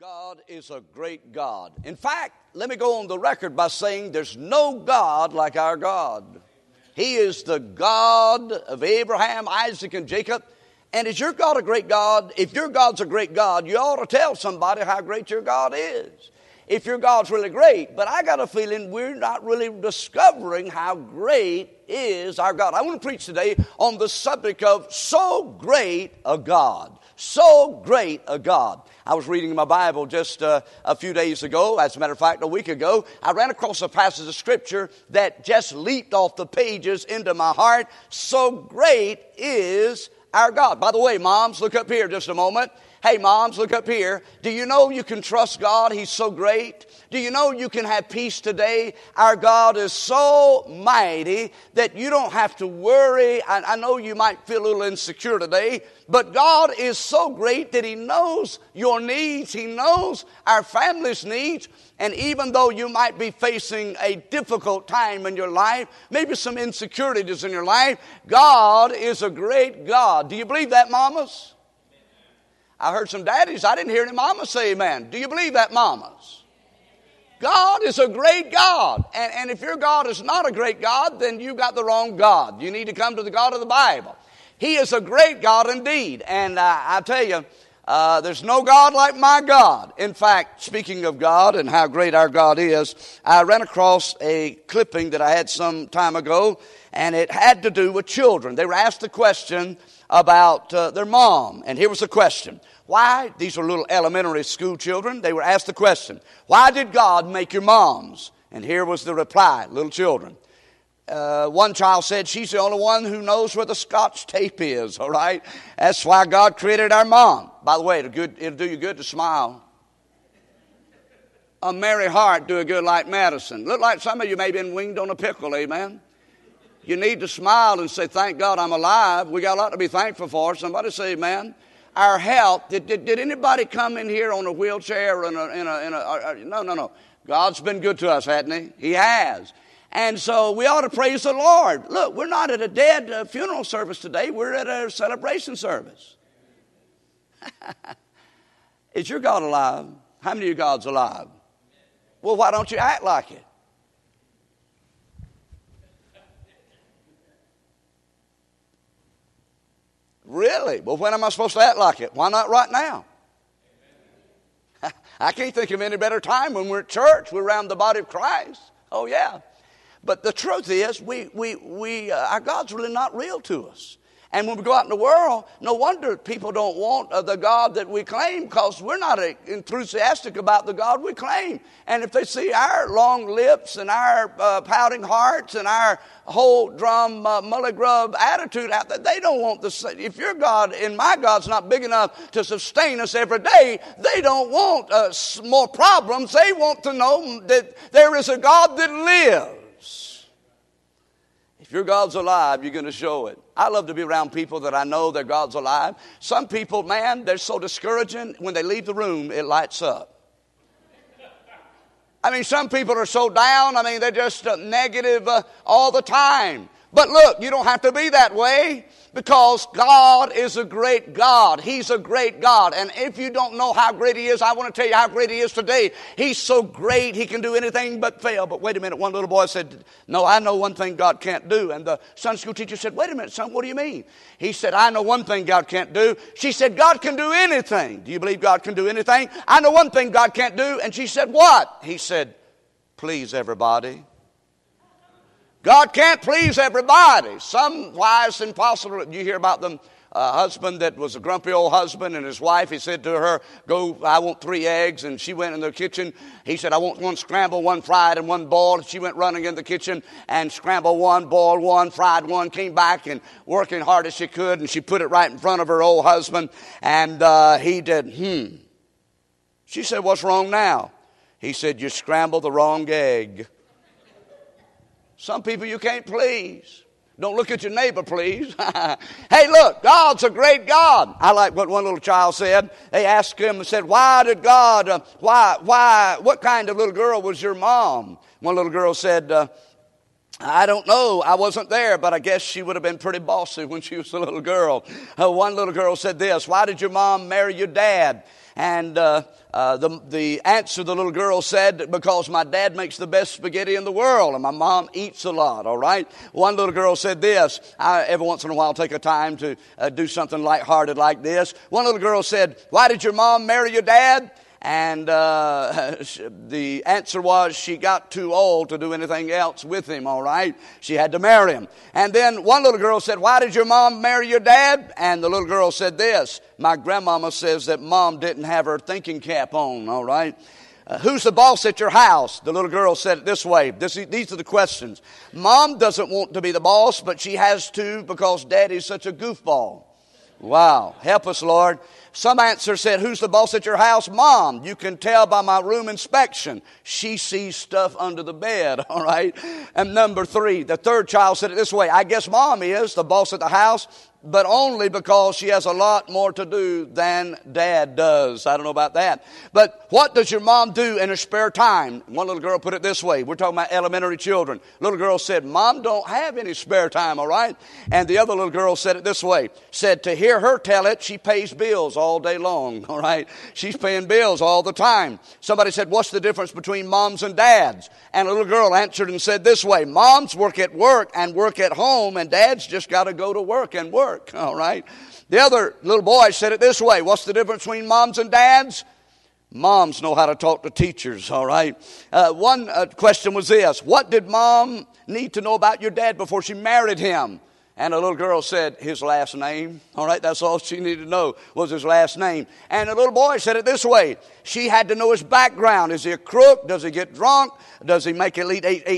God is a great God. In fact, let me go on the record by saying there's no God like our God. He is the God of Abraham, Isaac, and Jacob. And is your God a great God? If your God's a great God, you ought to tell somebody how great your God is. If your God's really great. But I got a feeling we're not really discovering how great is our God. I want to preach today on the subject of so great a God. So great a God. I was reading my Bible just a few days ago. As a matter of fact, a week ago, I ran across a passage of Scripture that just leaped off the pages into my heart. So great is our God. By the way, moms, look up here just a moment. Hey, moms, look up here. Do you know you can trust God? He's so great. Do you know you can have peace today? Our God is so mighty that you don't have to worry. I know you might feel a little insecure today, but God is so great that He knows your needs. He knows our family's needs. And even though you might be facing a difficult time in your life, maybe some insecurities in your life, God is a great God. Do you believe that, mamas? I heard some daddies. I didn't hear any mamas say amen. Do you believe that, mamas? God is a great God. And if your God is not a great God, then you got the wrong God. You need to come to the God of the Bible. He is a great God indeed. And I tell you, there's no God like my God. In fact, speaking of God and how great our God is, I ran across a clipping that I had some time ago, and it had to do with children. They were asked the question about their mom. And here was the question. Why? These are little elementary school children. They were asked the question, why did God make your moms? And here was the reply, little children. One child said, she's the only one who knows where the Scotch tape is, all right? That's why God created our mom. By the way, it'll do you good to smile. A merry heart do a good like medicine. Look like some of you may have been winged on a pickle, amen? You need to smile and say, thank God I'm alive. We got a lot to be thankful for. Somebody say amen. Our health. Did anybody come in here on a wheelchair or no. God's been good to us, hasn't He? He has. And so we ought to praise the Lord. Look, we're not at a dead funeral service today. We're at a celebration service. Is your God alive? How many of your God's alive? Well, why don't you act like it? Really? Well, when am I supposed to act like it? Why not right now? I can't think of any better time when we're at church. We're around the body of Christ. Oh, yeah. But the truth is, our God's really not real to us. And when we go out in the world, no wonder people don't want the God that we claim, because we're not enthusiastic about the God we claim. And if they see our long lips and our pouting hearts and our whole drum mully-grub attitude out there, they don't want the same. If your God and my God's not big enough to sustain us every day, they don't want more problems. They want to know that there is a God that lives. If your God's alive, you're going to show it. I love to be around people that I know their God's alive. Some people, man, they're so discouraging. When they leave the room, it lights up. I mean, some people are so down. I mean, they're just negative all the time. But look, you don't have to be that way, because God is a great God. He's a great God. And if you don't know how great He is, I want to tell you how great He is today. He's so great, He can do anything but fail. But wait a minute, one little boy said, no, I know one thing God can't do. And the Sunday school teacher said, wait a minute, son, what do you mean? He said, I know one thing God can't do. She said, God can do anything. Do you believe God can do anything? I know one thing God can't do. And she said, what? He said, please everybody. God can't please everybody. Some wives, impossible. You hear about them, husband that was a grumpy old husband, and his wife, he said to her, go, I want 3 eggs. And she went in the kitchen. He said, I want 1 scrambled, 1 fried, and 1 boiled. She went running in the kitchen and scrambled 1, boiled 1, fried 1, came back and working hard as she could. And she put it right in front of her old husband. And he did, She said, what's wrong now? He said, you scrambled the wrong egg. Some people you can't please. Don't look at your neighbor, please. Hey, look, God's a great God. I like what one little child said. They asked him and said, why did God, what kind of little girl was your mom? One little girl said, I don't know. I wasn't there, but I guess she would have been pretty bossy when she was a little girl. One little girl said this, why did your mom marry your dad? And the answer the little girl said, because my dad makes the best spaghetti in the world and my mom eats a lot, all right? One little girl said this. I, every once in a while, take a time to do something lighthearted like this. One little girl said, why did your mom marry your dad? And the answer was she got too old to do anything else with him, all right? She had to marry him. And then one little girl said, why did your mom marry your dad? And the little girl said this, my grandmama says that mom didn't have her thinking cap on, all right? Who's the boss at your house? The little girl said it this way. These are the questions. Mom doesn't want to be the boss, but she has to because daddy's such a goofball. Wow. Help us, Lord. Some answer said, who's the boss at your house? Mom. You can tell by my room inspection. She sees stuff under the bed, all right? And number 3, the third child said it this way. I guess mom is the boss at the house, but only because she has a lot more to do than dad does. I don't know about that. But what does your mom do in her spare time? One little girl put it this way. We're talking about elementary children. Little girl said, Mom don't have any spare time, all right? And the other little girl said it this way. Said to hear her tell it, she pays bills all day long, all right? She's paying bills all the time. Somebody said, what's the difference between moms and dads? And a little girl answered and said this way. Moms work at work and work at home, and dads just got to go to work and work. All right. The other little boy said it this way. What's the difference between moms and dads? Moms know how to talk to teachers. All right. One question was this. What did mom need to know about your dad before she married him? And a little girl said his last name. All right, that's all she needed to know was his last name. And a little boy said it this way. She had to know his background. Is he a crook? Does he get drunk? Does he make at least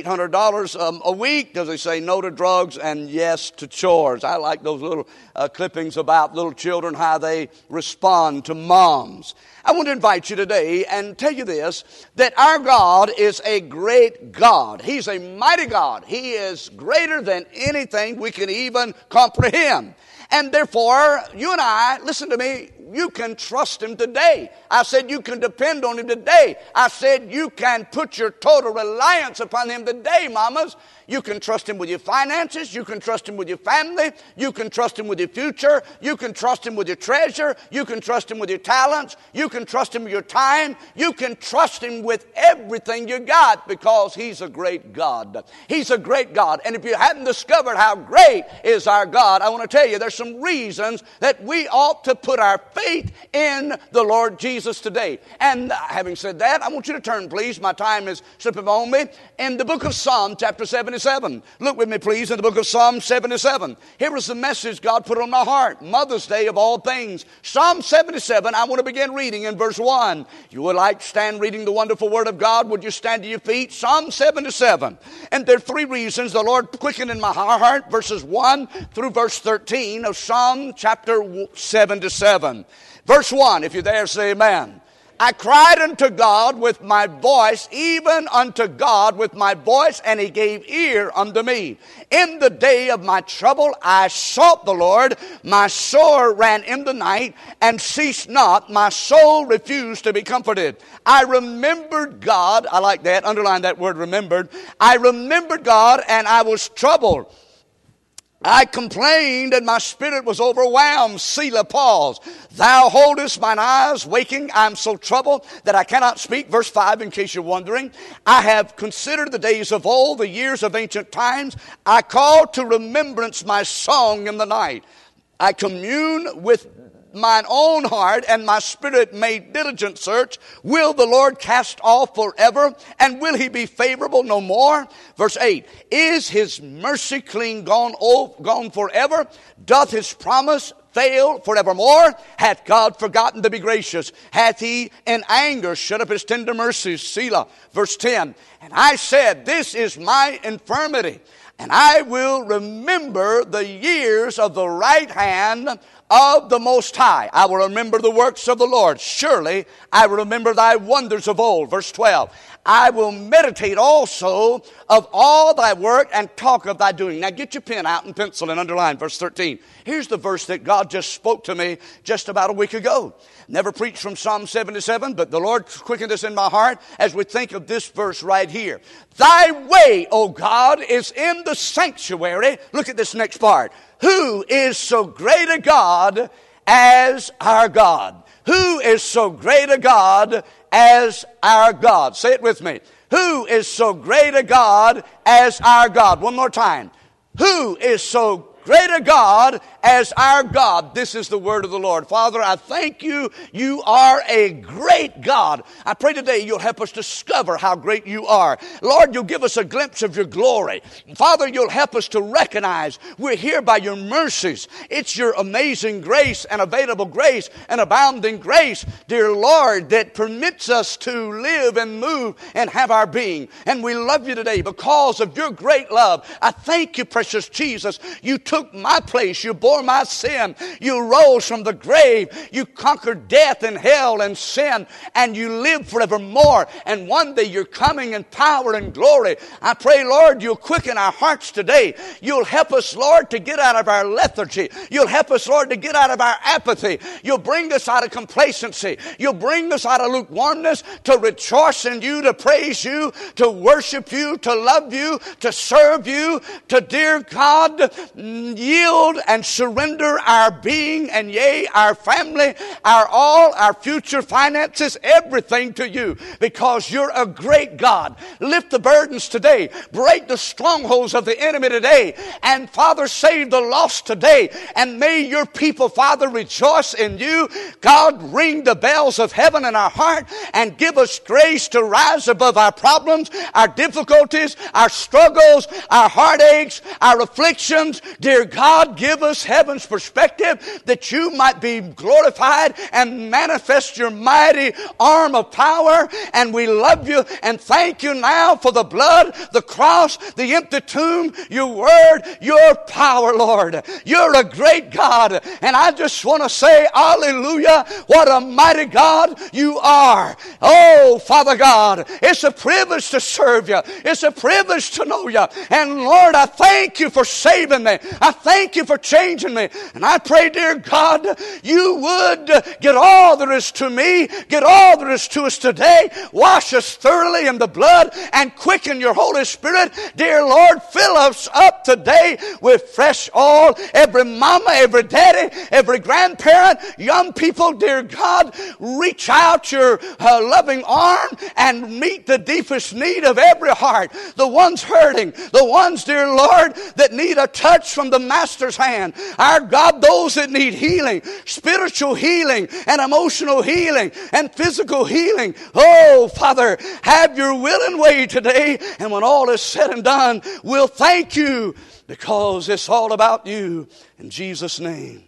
$800 a week? Does he say no to drugs and yes to chores? I like those little clippings about little children, how they respond to moms. I want to invite you today and tell you this, that our God is a great God. He's a mighty God. He is greater than anything we can even comprehend. And therefore, you and I, listen to me, you can trust Him today. I said you can depend on Him today. I said you can put your total reliance upon Him today, mamas. You can trust Him with your finances. You can trust Him with your family. You can trust Him with your future. You can trust Him with your treasure. You can trust Him with your talents. You can trust Him with your time. You can trust Him with everything you got because He's a great God. He's a great God. And if you haven't discovered how great is our God, I want to tell you there's some reasons that we ought to put our faith in the Lord Jesus today. And having said that, I want you to turn, please. My time is slipping on me. In the book of Psalm, chapter 77. Look with me, please, in the book of Psalm 77. Here is the message God put on my heart. Mother's Day of all things. Psalm 77, I want to begin reading in verse 1. You would like to stand reading the wonderful Word of God? Would you stand to your feet? Psalm 77. And there are 3 reasons the Lord quickened in my heart, verses 1 through verse 13 of Psalm chapter 77. Verse 1, if you're there, say amen. I cried unto God with my voice, even unto God with my voice, and He gave ear unto me. In the day of my trouble I sought the Lord. My soul ran in the night and ceased not. My soul refused to be comforted. I remembered God. I like that. Underline that word, remembered. I remembered God, and I was troubled. I complained and my spirit was overwhelmed. Selah, pause. Thou holdest mine eyes waking. I am so troubled that I cannot speak. Verse 5, in case you're wondering. I have considered the days of old, the years of ancient times. I call to remembrance my song in the night. I commune with mine own heart, and my spirit made diligent search. Will the Lord cast off forever? And will He be favorable no more? Verse 8, is His mercy clean gone forever? Doth His promise fail forevermore? Hath God forgotten to be gracious? Hath He in anger shut up His tender mercies? Selah. Verse 10, and I said, this is my infirmity, and I will remember the years of the right hand of the Most High. I will remember the works of the Lord. Surely I will remember thy wonders of old. Verse 12. I will meditate also of all thy work and talk of thy doing. Now get your pen out and pencil and underline verse 13. Here's the verse that God just spoke to me just about a week ago. Never preached from Psalm 77, but the Lord quickened this in my heart as we think of this verse right here. Thy way, O God, is in the sanctuary. Look at this next part. Who is so great a God as our God? Who is so great a God as our God? Say it with me. Who is so great a God as our God? One more time. Who is so great a God as our God? This is the word of the Lord. Father, I thank you. You are a great God. I pray today you'll help us discover how great you are. Lord, you'll give us a glimpse of your glory. Father, you'll help us to recognize we're here by your mercies. It's your amazing grace and available grace and abounding grace, dear Lord, that permits us to live and move and have our being. And we love you today because of your great love. I thank you, precious Jesus. You took my place. You bore my sin. You rose from the grave. You conquered death and hell and sin, and you live forevermore. And one day you're coming in power and glory. I pray, Lord, you'll quicken our hearts today. You'll help us, Lord, to get out of our lethargy. You'll help us, Lord, to get out of our apathy. You'll bring us out of complacency. You'll bring us out of lukewarmness to rejoice in you, to praise you, to worship you, to love you, to serve you, to, dear God, yield and surrender our being and yea, our family, our all, our future finances, everything to you, because you're a great God. Lift the burdens today. Break the strongholds of the enemy today. And Father, save the lost today. And may your people, Father, rejoice in you. God, ring the bells of heaven in our heart and give us grace to rise above our problems, our difficulties, our struggles, our heartaches, our afflictions. Dear God, give us heaven's perspective that you might be glorified and manifest your mighty arm of power. And we love you and thank you now for the blood, the cross, the empty tomb, your word, your power, Lord. You're a great God. And I just want to say, hallelujah, what a mighty God you are. Oh, Father God, it's a privilege to serve you. It's a privilege to know you. And Lord, I thank you for saving me. I thank you for changing me. And I pray, dear God, you would get all there is to me, get all there is to us today. Wash us thoroughly in the blood and quicken your Holy Spirit. Dear Lord, fill us up today with fresh oil. Every mama, every daddy, every grandparent, young people, dear God, reach out your loving arm and meet the deepest need of every heart. The ones hurting, the ones, dear Lord, that need a touch from the Master's hand. Our God, those that need healing, spiritual healing and emotional healing and physical healing. Oh, Father, have your will and way today. And when all is said and done, we'll thank you because it's all about you. In Jesus' name,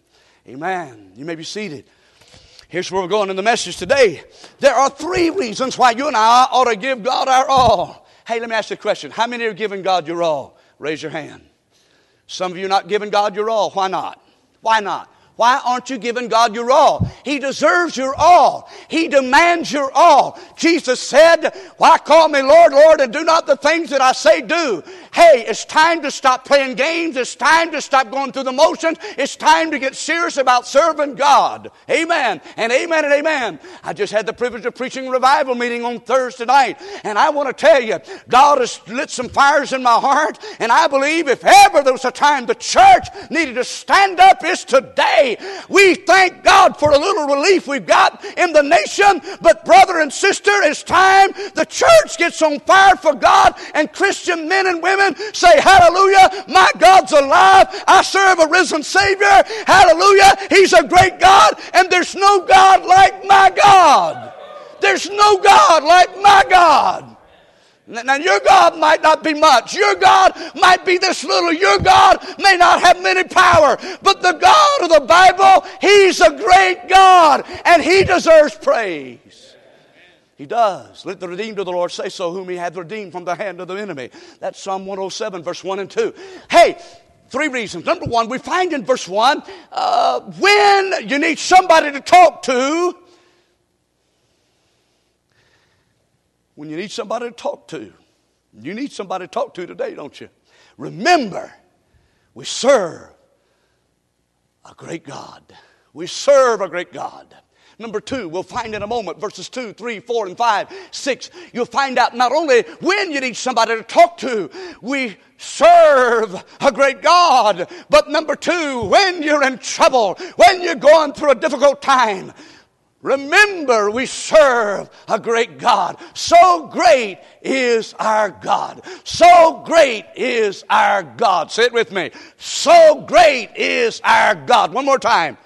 amen. You may be seated. Here's where we're going in the message today. There are 3 reasons why you and I ought to give God our all. Hey, let me ask you a question. How many are giving God your all? Raise your hand. Some of you are not giving God your all. Why not? Why not? Why aren't you giving God your all? He deserves your all. He demands your all. Jesus said, why call me Lord, Lord, and do not the things that I say do? Hey, it's time to stop playing games. It's time to stop going through the motions. It's time to get serious about serving God. Amen and amen and amen. I just had the privilege of preaching a revival meeting on Thursday night. And I want to tell you, God has lit some fires in my heart. And I believe if ever there was a time the church needed to stand up, it's today. We thank God for a little relief we've got in the nation. But brother and sister, it's time the church gets on fire for God, and Christian men and women say, hallelujah, my God's alive. I serve a risen Savior. Hallelujah, He's a great God, and there's no God like my God. There's no God like my God. Now, your God might not be much. Your God might be this little. Your God may not have many power. But the God of the Bible, He's a great God, and He deserves praise. He does. Let the redeemed of the Lord say so, whom He hath redeemed from the hand of the enemy. That's Psalm 107, verse 1 and 2. Hey, 3 reasons. Number 1, we find in verse 1, when you need somebody to talk to, when you need somebody to talk to. You need somebody to talk to today, don't you? Remember, we serve a great God. We serve a great God. Number 2, we'll find in a moment, verses 2, 3, 4, and 5, 6. You'll find out not only when you need somebody to talk to, we serve a great God, but number 2, when you're in trouble, when you're going through a difficult time, Remember, we serve a great God. So great is our God. So great is our God. Say it with me. So great is our God. One more time.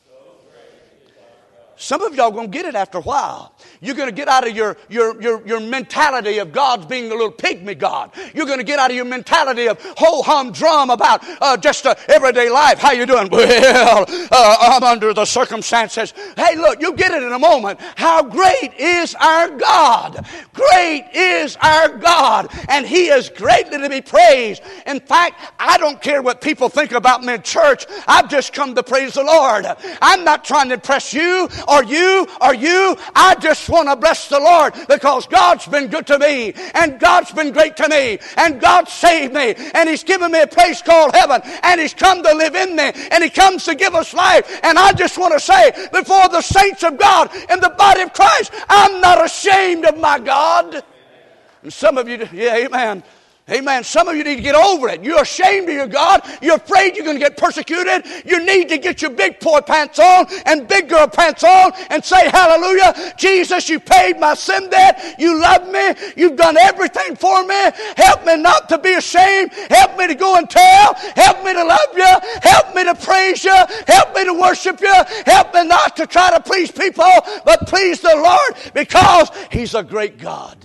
Some of y'all are going to get it after a while. You're going to get out of your mentality of God's being a little pygmy God. You're going to get out of your mentality of ho-hum drum about just everyday life. How you doing? Well, I'm under the circumstances. Hey, look, you'll get it in a moment. How great is our God? Great is our God. And He is greatly to be praised. In fact, I don't care what people think about me in church. I've just come to praise the Lord. I'm not trying to impress you or you or you. I just want to bless the Lord because God's been good to me and God's been great to me and God saved me and He's given me a place called heaven and He's come to live in me and He comes to give us life. And I just want to say before the saints of God in the body of Christ, I'm not ashamed of my God. And some of you, yeah, amen. Amen. Some of you need to get over it. You're ashamed of your God. You're afraid you're going to get persecuted. You need to get your big boy pants on and big girl pants on and say, hallelujah, Jesus, you paid my sin debt. You love me. You've done everything for me. Help me not to be ashamed. Help me to go and tell. Help me to love you. Help me to praise you. Help me to worship you. Help me not to try to please people, but please the Lord because He's a great God.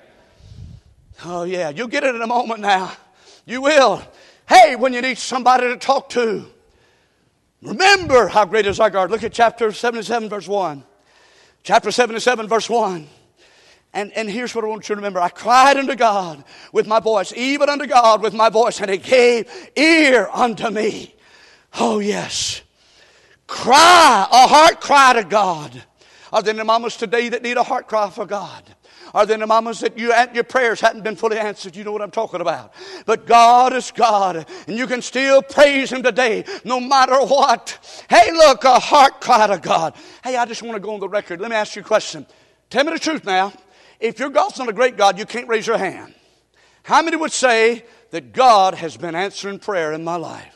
Oh, yeah, you'll get it in a moment now. You will. Hey, when you need somebody to talk to, remember how great is our God. Look at chapter 77, verse 1. Chapter 77, verse 1. And here's what I want you to remember. I cried unto God with my voice, even unto God with my voice, and He gave ear unto me. Oh, yes. Cry, a heart cry to God. Are there any mamas today that need a heart cry for God? Are there any mamas that your prayers hadn't been fully answered? You know what I'm talking about. But God is God, and you can still praise Him today, no matter what. Hey, look, a heart cry to God. Hey, I just want to go on the record. Let me ask you a question. Tell me the truth now. If your God's not a great God, you can't raise your hand. How many would say that God has been answering prayer in my life?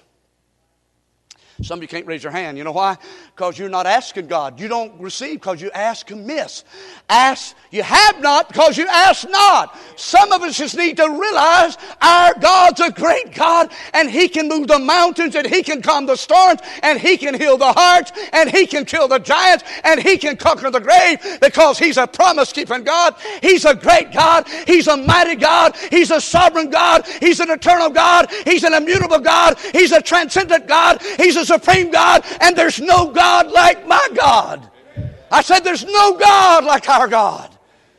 Some of you can't raise your hand. You know why? Because you're not asking God. You don't receive because you ask amiss. Ask, you have not because you ask not. Some of us just need to realize our God's a great God and He can move the mountains and He can calm the storms and He can heal the hearts and He can kill the giants and He can conquer the grave because He's a promise-keeping God. He's a great God. He's a mighty God. He's a sovereign God. He's an eternal God. He's an immutable God. He's a transcendent God. He's a supreme God, and there's no God like my God. I said there's no God like our God.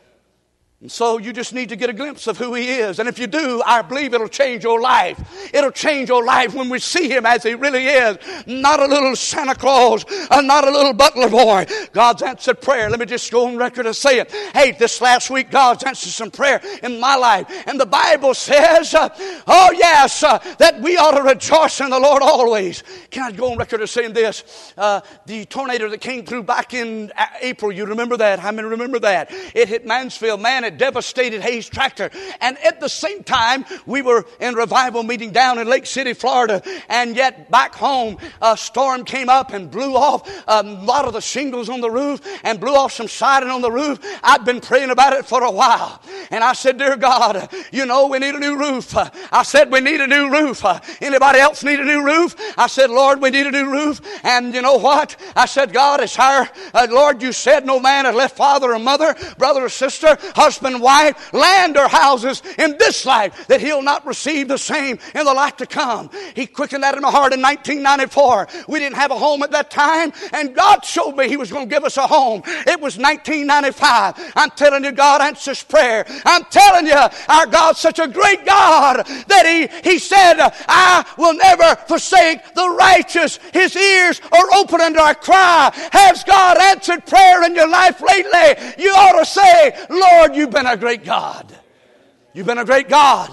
And so you just need to get a glimpse of who He is. And if you do, I believe it'll change your life. It'll change your life when we see Him as He really is. Not a little Santa Claus, not a little butler boy. God's answered prayer. Let me just go on record and say it. Hey, this last week, God's answered some prayer in my life. And the Bible says, oh yes, that we ought to rejoice in the Lord always. Can I go on record as saying this? The tornado that came through back in April, you remember that? How many remember that? It hit Mansfield. Man, it devastated Hayes Tractor. And at the same time, we were in revival meeting down in Lake City, Florida. And yet back home, a storm came up and blew off a lot of the shingles on the roof and blew off some siding on the roof. I've been praying about it for a while. And I said, dear God, you know we need a new roof. I said, we need a new roof. Anybody else need a new roof? I said, Lord, we need a new roof. And you know what? I said, God, it's our, Lord, you said no man had left father or mother, brother or sister, husband, wife, land or houses in this life, that he'll not receive the same in the life to come. He quickened that in my heart in 1994. We didn't have a home at that time, and God showed me He was going to give us a home. It was 1995. I'm telling you, God answers prayer. I'm telling you, our God's such a great God that He said, I will never forsake the righteous. His ears are open unto our cry. Has God answered prayer in your life lately? You ought to say, Lord, You've been a great God. You've been a great God.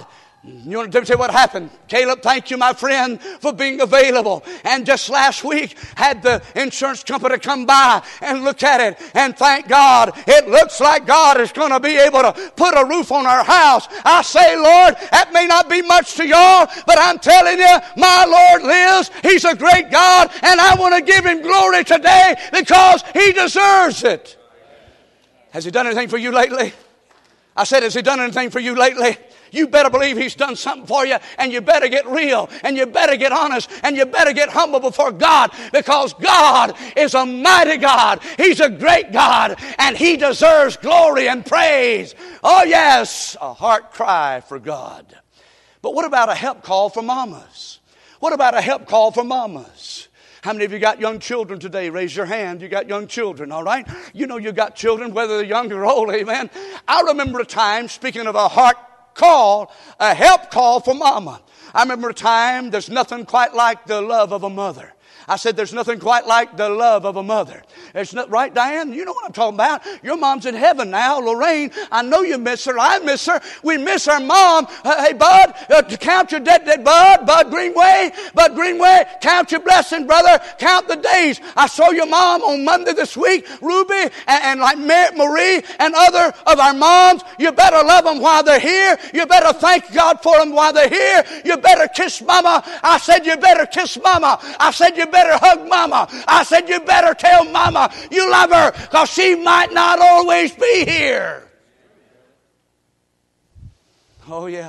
You want to say what happened? Caleb, thank you, my friend, for being available. And just last week, had the insurance company come by and look at it. And thank God, it looks like God is going to be able to put a roof on our house. I say, Lord, that may not be much to y'all, but I'm telling you, my Lord lives. He's a great God, and I want to give Him glory today because He deserves it. Has He done anything for you lately? I said, has He done anything for you lately? You better believe He's done something for you, and you better get real, and you better get honest, and you better get humble before God, because God is a mighty God. He's a great God, and He deserves glory and praise. Oh yes, a heart cry for God. But what about a help call for mamas? What about a help call for mamas? How many of you got young children today? Raise your hand. You got young children, all right? You know you got children, whether they're young or old, amen? I remember a time, speaking of a heart call, a help call for mama. I remember a time, there's nothing quite like the love of a mother. I said, there's nothing quite like the love of a mother. It's not, right, Diane? You know what I'm talking about. Your mom's in heaven now. Lorraine, I know you miss her. I miss her. We miss our mom. Hey, Bud, count your debt, Bud Greenway. Bud Greenway, count your blessing, brother. Count the days. I saw your mom on Monday this week, Ruby, and like Marie and other of our moms. You better love them while they're here. You better thank God for them while they're here. You better kiss mama. I said, you better kiss mama. I said, you better hug mama. I said, you better tell mama you love her, because she might not always be here. Oh yeah.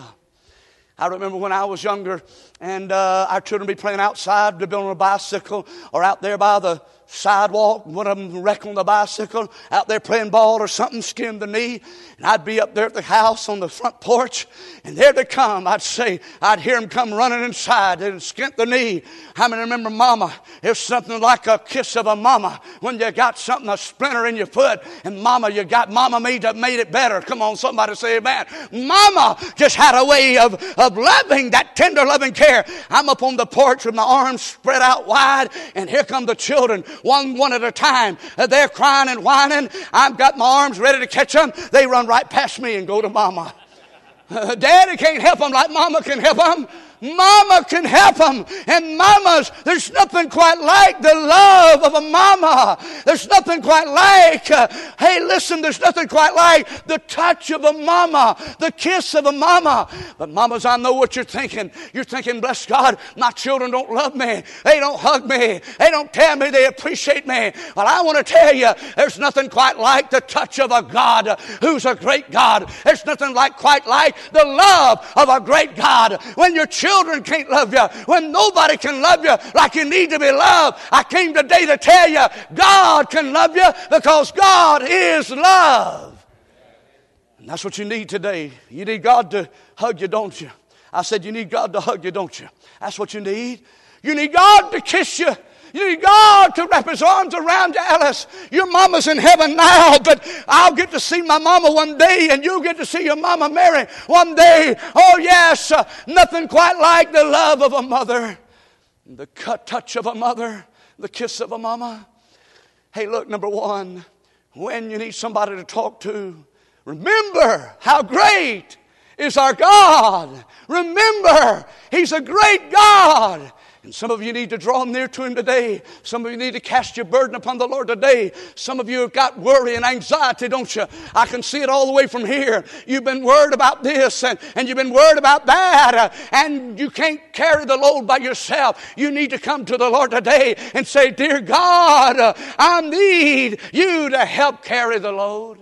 I remember when I was younger, and our children would be playing outside, they'd be on a bicycle, or out there by the sidewalk, one of them wreck on the bicycle, out there playing ball or something, skinned the knee, and I'd be up there at the house on the front porch, and there they come. I'd hear them come running inside and skint the knee. How many remember mama? It's something like a kiss of a mama when you got something, a splinter in your foot, and mama made it better. Come on, somebody say amen. Mama just had a way of loving, that tender loving care. I'm up on the porch with my arms spread out wide, and here come the children, one at a time. They're crying and whining. I've got my arms ready to catch them. They run right past me and go to mama. Daddy can't help them like mama can help them. Mama can help them. And mamas, there's nothing quite like the love of a mama. There's nothing quite like, hey, listen, there's nothing quite like the touch of a mama, the kiss of a mama. But mamas, I know what you're thinking. You're thinking, bless God, my children don't love me. They don't hug me. They don't tell me they appreciate me. Well, I want to tell you, there's nothing quite like the touch of a God who's a great God. There's nothing quite like the love of a great God. When your children can't love you, when nobody can love you like you need to be loved, I came today to tell you, God can love you because God is love. And that's what you need today. You need God to hug you, don't you? I said you need God to hug you, don't you? That's what you need. You need God to kiss you. You need God to wrap His arms around you, Alice. Your mama's in heaven now, but I'll get to see my mama one day, and you'll get to see your mama Mary one day. Oh yes, nothing quite like the love of a mother, the touch of a mother, the kiss of a mama. Hey, look, number one, when you need somebody to talk to, remember how great is our God. Remember, He's a great God. And some of you need to draw near to Him today. Some of you need to cast your burden upon the Lord today. Some of you have got worry and anxiety, don't you? I can see it all the way from here. You've been worried about this and you've been worried about that. And you can't carry the load by yourself. You need to come to the Lord today and say, dear God, I need you to help carry the load.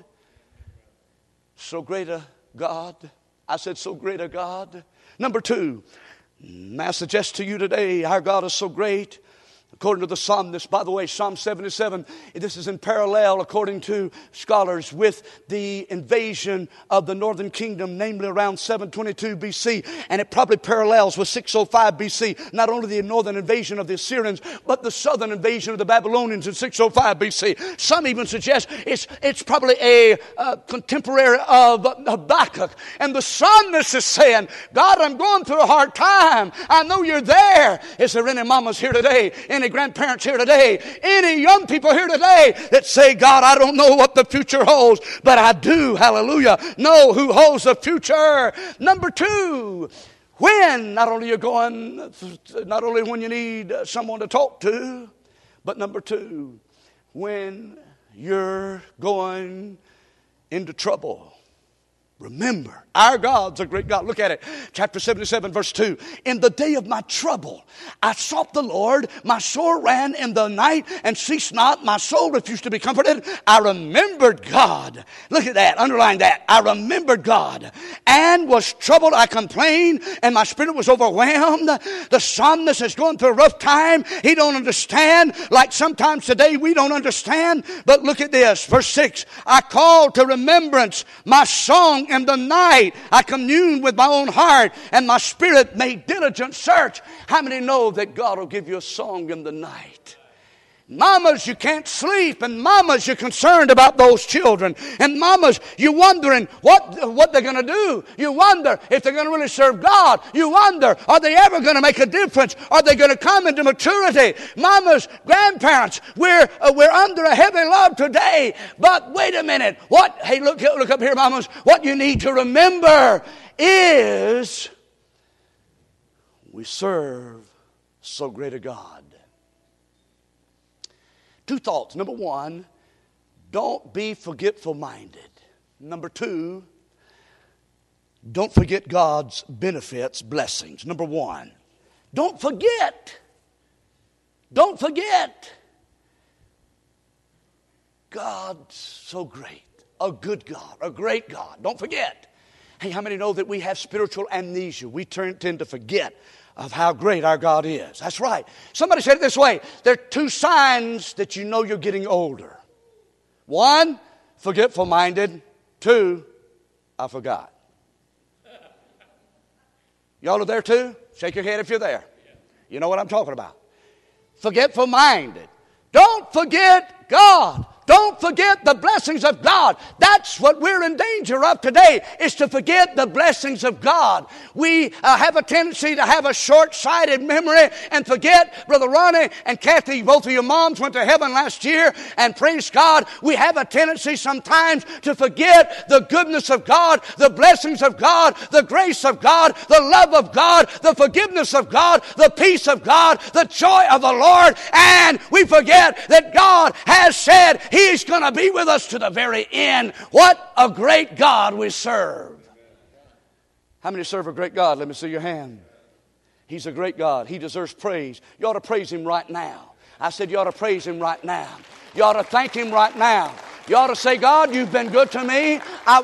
So great a God. I said, so great a God. Number two, I suggest to you today, our God is so great. According to the psalmist, by the way, Psalm 77, this is in parallel, according to scholars, with the invasion of the northern kingdom, namely around 722 BC. And it probably parallels with 605 BC. Not only the northern invasion of the Assyrians, but the southern invasion of the Babylonians in 605 BC. Some even suggest it's probably a contemporary of Habakkuk. And the psalmist is saying, God, I'm going through a hard time. I know you're there. Is there any mamas here today? Any any grandparents here today, any young people here today that say, God, I don't know what the future holds, but I do, hallelujah, know who holds the future. Number two, when not only when you need someone to talk to, but number two, when you're going into trouble. Remember, our God's a great God. Look at it. Chapter 77, verse 2. In the day of my trouble, I sought the Lord. My soul ran in the night and ceased not. My soul refused to be comforted. I remembered God. Look at that. Underline that. I remembered God and was troubled. I complained and my spirit was overwhelmed. The psalmist is going through a rough time. He don't understand. Like sometimes today we don't understand. But look at this. Verse 6. I called to remembrance my song in the night. I communed with my own heart, and my spirit made diligent search. How many know that God will give you a song in the night? Mamas, you can't sleep, and mamas, you're concerned about those children, and mamas, you're wondering what they're going to do. You wonder if they're going to really serve God. You wonder, are they ever going to make a difference? Are they going to come into maturity? Mamas, grandparents, we're under a heavy love today, but wait a minute. Hey, look up here, mamas. What you need to remember is we serve so great a God. Two thoughts. Number one, don't be forgetful-minded. Number two, don't forget God's benefits, blessings. Number one, don't forget. Don't forget. God's so great. A good God, a great God. Don't forget. Hey, how many know that we have spiritual amnesia? We tend to forget of how great our God is. That's right. Somebody said it this way. There are two signs that you know you're getting older. One, forgetful-minded. Two, I forgot. Y'all are there too? Shake your head if you're there. You know what I'm talking about. Forgetful-minded. Don't forget God. Don't forget the blessings of God. That's what we're in danger of today, is to forget the blessings of God. We have a tendency to have a short-sighted memory and forget. Brother Ronnie and Kathy, both of your moms went to heaven last year, and praise God, we have a tendency sometimes to forget the goodness of God, the blessings of God, the grace of God, the love of God, the forgiveness of God, the peace of God, the joy of the Lord, and we forget that God has said He's going to be with us to the very end. What a great God we serve. How many serve a great God? Let me see your hand. He's a great God. He deserves praise. You ought to praise Him right now. I said you ought to praise Him right now. You ought to thank Him right now. You ought to say, God, you've been good to me.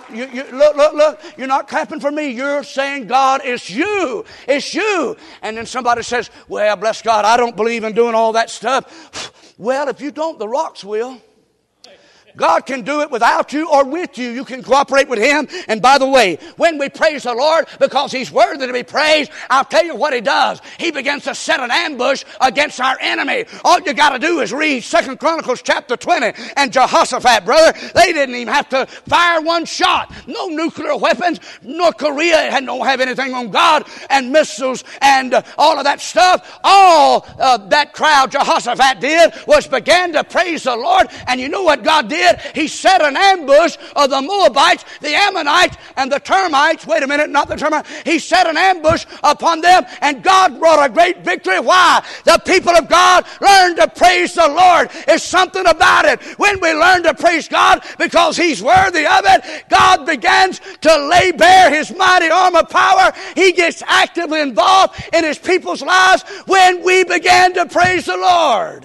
Look. You're not clapping for me. You're saying, God, it's you. It's you. And then somebody says, well, bless God, I don't believe in doing all that stuff. Well, if you don't, the rocks will. God can do it without you or with you. You can cooperate with Him. And by the way, when we praise the Lord because He's worthy to be praised, I'll tell you what He does. He begins to set an ambush against our enemy. All you got to do is read 2 Chronicles chapter 20 and Jehoshaphat, brother. They didn't even have to fire one shot. No nuclear weapons. North Korea don't have anything on God and missiles and all of that stuff. All that crowd Jehoshaphat did was began to praise the Lord. And you know what God did? He set an ambush of the Moabites, the Ammonites, and the termites. Wait a minute, not the termites. He set an ambush upon them, and God brought a great victory. Why? The people of God learned to praise the Lord. There's something about it. When we learn to praise God because He's worthy of it, God begins to lay bare His mighty arm of power. He gets actively involved in His people's lives when we begin to praise the Lord.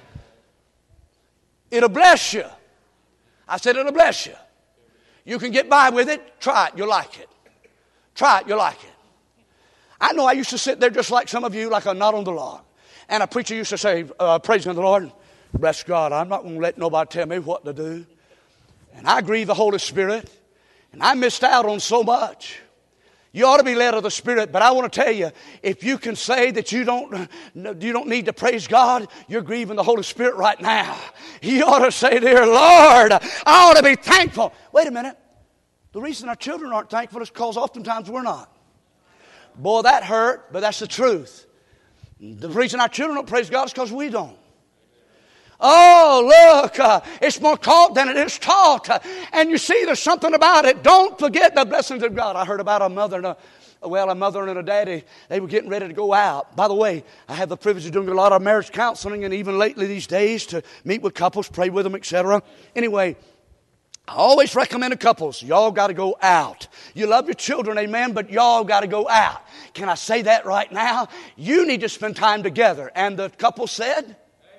It'll bless you. I said it'll bless you. You can get by with it. Try it. You'll like it. Try it. You'll like it. I know I used to sit there just like some of you, like a knot on the log. And a preacher used to say, praising the Lord, bless God, I'm not going to let nobody tell me what to do. And I grieve the Holy Spirit. And I missed out on so much. You ought to be led of the Spirit, but I want to tell you, if you can say that you don't need to praise God, you're grieving the Holy Spirit right now. You ought to say, dear Lord, I ought to be thankful. Wait a minute. The reason our children aren't thankful is because oftentimes we're not. Boy, that hurt, but that's the truth. The reason our children don't praise God is because we don't. Oh, look, it's more caught than it is taught. And you see, there's something about it. Don't forget the blessings of God. I heard about a mother and a daddy. They were getting ready to go out. By the way, I have the privilege of doing a lot of marriage counseling, and even lately these days to meet with couples, pray with them, etc. Anyway, I always recommend to couples, y'all got to go out. You love your children, amen, but y'all got to go out. Can I say that right now? You need to spend time together. And the couple said,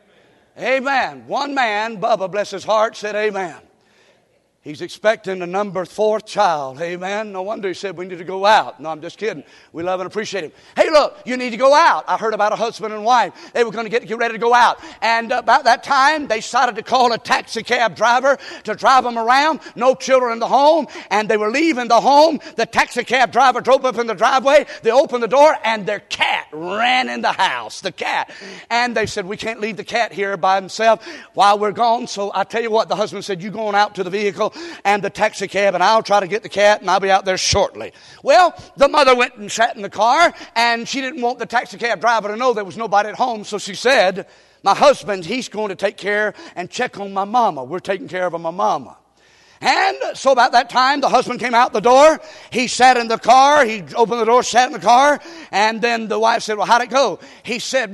amen. One man, Bubba, bless his heart, said amen. He's expecting a number 4th child. Amen. No wonder he said we need to go out. No, I'm just kidding. We love and appreciate him. Hey, look, you need to go out. I heard about a husband and wife. They were going to get ready to go out. And about that time, they decided to call a taxi cab driver to drive them around. No children in the home. And they were leaving the home. The taxi cab driver drove up in the driveway. They opened the door, and their cat ran in the house. The cat. And they said, we can't leave the cat here by himself while we're gone. So I tell you what, the husband said, you going out to the vehicle and the taxi cab, and I'll try to get the cat, and I'll be out there shortly. Well, the mother went and sat in the car, and she didn't want the taxi cab driver to know there was nobody at home, so she said, my husband, he's going to take care and check on my mama. We're taking care of my mama. And so about that time, the husband came out the door. He sat in the car. He opened the door, sat in the car. And then the wife said, well, how'd it go? He said,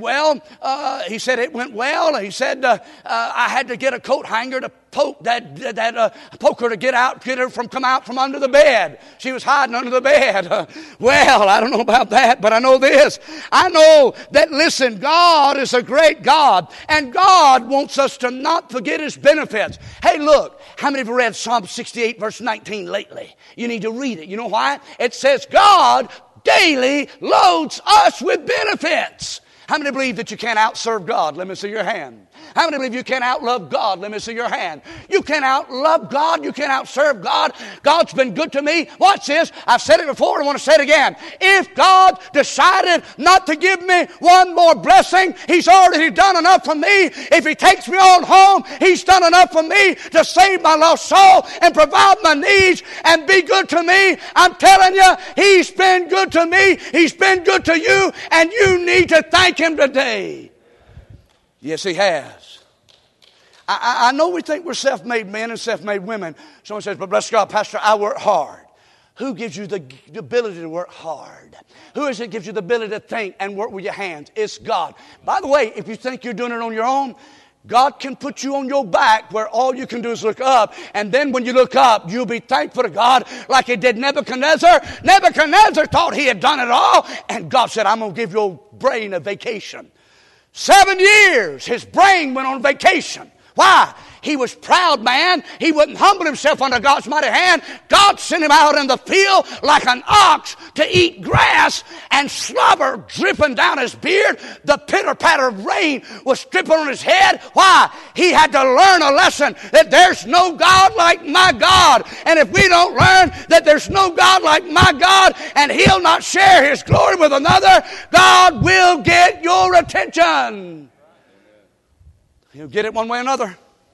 it went well. He said, I had to get a coat hanger to poke poker to get her come out from under the bed. She was hiding under the bed. Well, I don't know about that, but I know this. I know that, listen, God is a great God, and God wants us to not forget His benefits. Hey, look, how many have read Psalm 68, verse 19 lately? You need to read it. You know why? It says God daily loads us with benefits. How many believe that you can't outserve God? Let me see your hand. How many believe you can't outlove God? Let me see your hand. You can't outlove God. You can't outserve God. God's been good to me. Watch this. I've said it before and I want to say it again. If God decided not to give me one more blessing, He's already done enough for me. If He takes me on home, He's done enough for me to save my lost soul and provide my needs and be good to me. I'm telling you, He's been good to me. He's been good to you, and you need to thank Him today. Yes, He has. I know we think we're self-made men and self-made women. Someone says, but bless God, Pastor, I work hard. Who gives you the ability to work hard? Who is it gives you the ability to think and work with your hands? It's God. By the way, if you think you're doing it on your own, God can put you on your back where all you can do is look up. And then when you look up, you'll be thankful to God like He did Nebuchadnezzar. Nebuchadnezzar thought he had done it all. And God said, I'm going to give your brain a vacation. 7 years, his brain went on vacation. Why? He was proud man. He wouldn't humble himself under God's mighty hand. God sent him out in the field like an ox to eat grass, and slobber dripping down his beard. The pitter-patter of rain was dripping on his head. Why? He had to learn a lesson that there's no God like my God. And if we don't learn that there's no God like my God, and He'll not share His glory with another, God will get your attention. He'll get it one way or another.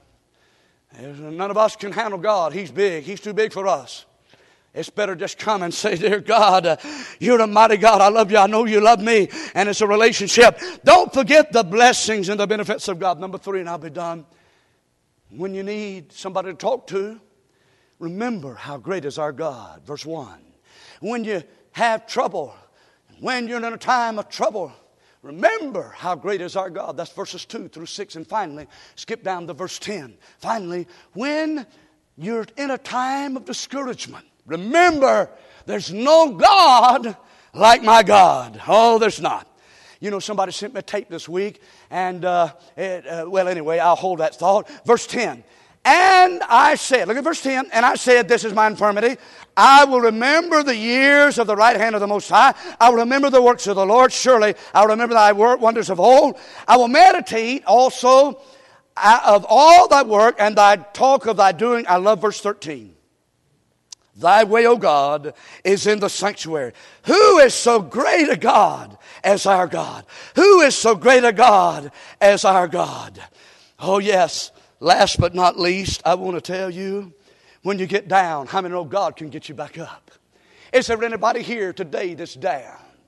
None of us can handle God. He's big. He's too big for us. It's better just come and say, dear God, you're the mighty God. I love you. I know you love me. And it's a relationship. Don't forget the blessings and the benefits of God. Number 3, and I'll be done. When you need somebody to talk to, remember how great is our God. Verse 1. When you have trouble, when you're in a time of trouble, remember how great is our God. That's verses 2 through 6. And finally, skip down to verse 10. Finally, when you're in a time of discouragement, remember there's no God like my God. Oh, there's not. You know, somebody sent me a tape this week. And, anyway, I'll hold that thought. Verse 10. And I said, look at verse 10, and I said, this is my infirmity. I will remember the years of the right hand of the Most High. I will remember the works of the Lord. Surely I will remember thy wonders of old. I will meditate also of all thy work and thy talk of thy doing. I love verse 13. Thy way, O God, is in the sanctuary. Who is so great a God as our God? Who is so great a God as our God? Oh, yes. Last but not least, I want to tell you, when you get down, how many know God can get you back up? Is there anybody here today that's down?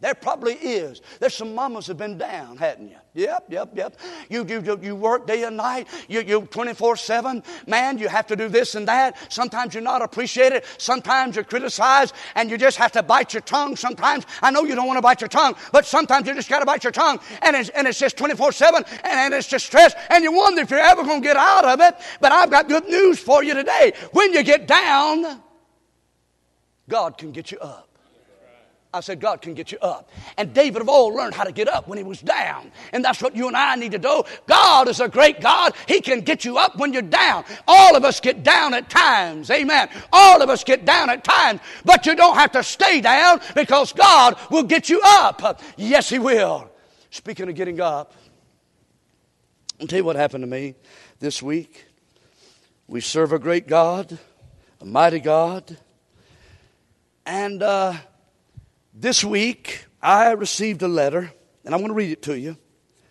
There probably is. There's some mamas have been down, hadn't you? Yep. You work day and night. You 24/7. Man, you have to do this and that. Sometimes you're not appreciated. Sometimes you're criticized, and you just have to bite your tongue. Sometimes, I know you don't want to bite your tongue, but sometimes you just got to bite your tongue, and it's just 24/7, and it's just stress, and you wonder if you're ever going to get out of it. But I've got good news for you today. When you get down, God can get you up. I said, God can get you up. And David of old learned how to get up when he was down. And that's what you and I need to do. God is a great God. He can get you up when you're down. All of us get down at times. Amen. All of us get down at times. But you don't have to stay down, because God will get you up. Yes, He will. Speaking of getting up, I'll tell you what happened to me this week. We serve a great God, a mighty God. And this week, I received a letter, and I'm going to read it to you.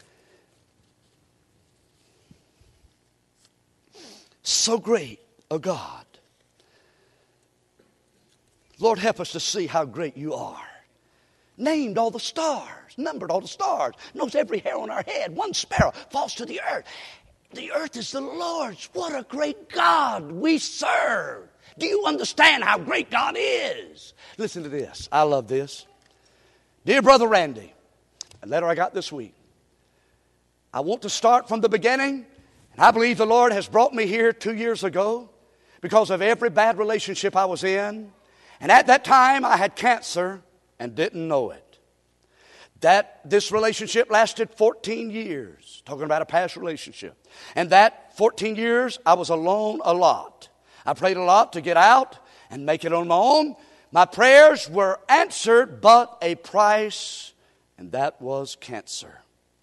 So great a God. Lord, help us to see how great you are. Named all the stars, numbered all the stars, knows every hair on our head. One sparrow falls to the earth. The earth is the Lord's. What a great God we serve. Do you understand how great God is? Listen to this. I love this. Dear Brother Randy, a letter I got this week. I want to start from the beginning, and I believe the Lord has brought me here 2 years ago because of every bad relationship I was in. And at that time, I had cancer and didn't know it. This relationship lasted 14 years, talking about a past relationship. And that 14 years, I was alone a lot. I prayed a lot to get out and make it on my own. My prayers were answered, but a price, and that was cancer.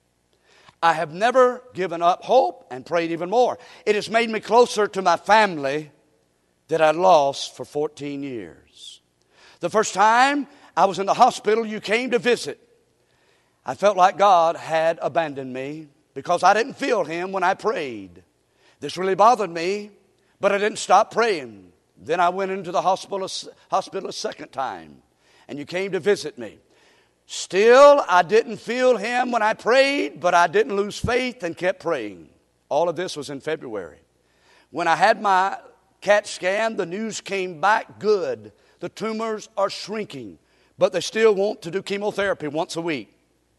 I have never given up hope and prayed even more. It has made me closer to my family that I lost for 14 years. The first time I was in the hospital, you came to visit. I felt like God had abandoned me because I didn't feel Him when I prayed. This really bothered me. But I didn't stop praying. Then I went into the hospital a second time, and you came to visit me. Still, I didn't feel Him when I prayed, but I didn't lose faith and kept praying. All of this was in February. When I had my CAT scan, the news came back good. The tumors are shrinking, but they still want to do chemotherapy once a week.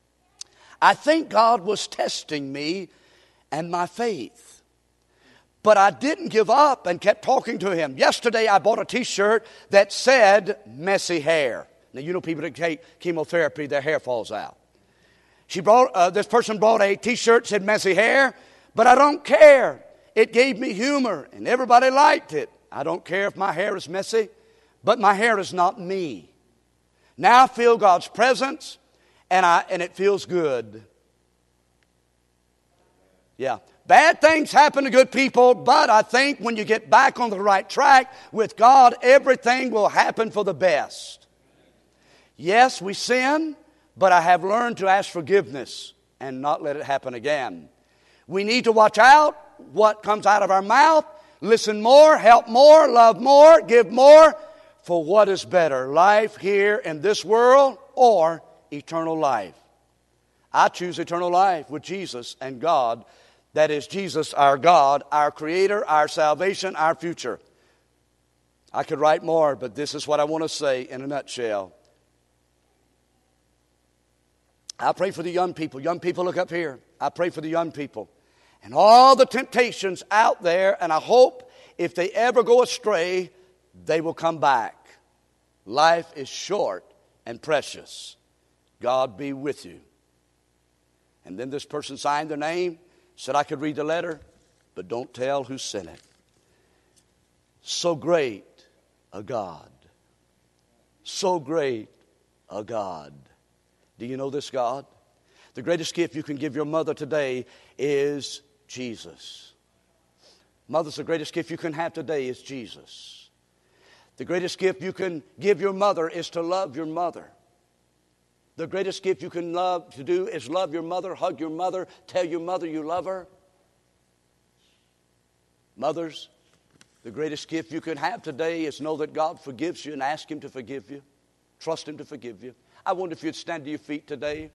I think God was testing me and my faith. But I didn't give up and kept talking to Him. Yesterday I bought a t-shirt that said messy hair. Now you know people that take chemotherapy, their hair falls out. This person brought a t-shirt that said messy hair, but I don't care. It gave me humor and everybody liked it. I don't care if my hair is messy, but my hair is not me. Now I feel God's presence and it feels good. Yeah. Bad things happen to good people, but I think when you get back on the right track with God, everything will happen for the best. Yes, we sin, but I have learned to ask forgiveness and not let it happen again. We need to watch out what comes out of our mouth, listen more, help more, love more, give more, for what is better, life here in this world or eternal life. I choose eternal life with Jesus and God. That is Jesus, our God, our Creator, our salvation, our future. I could write more, but this is what I want to say in a nutshell. I pray for the young people. Young people, look up here. I pray for the young people. And all the temptations out there, and I hope if they ever go astray, they will come back. Life is short and precious. God be with you. And then this person signed their name. Said I could read the letter, but don't tell who sent it. So great a God. So great a God. Do you know this God? The greatest gift you can give your mother today is Jesus. Mothers, the greatest gift you can have today is Jesus. The greatest gift you can give your mother is to love your mother. The greatest gift you can do is love your mother, hug your mother, tell your mother you love her. Mothers, the greatest gift you can have today is know that God forgives you and ask Him to forgive you. Trust Him to forgive you. I wonder if you'd stand to your feet today.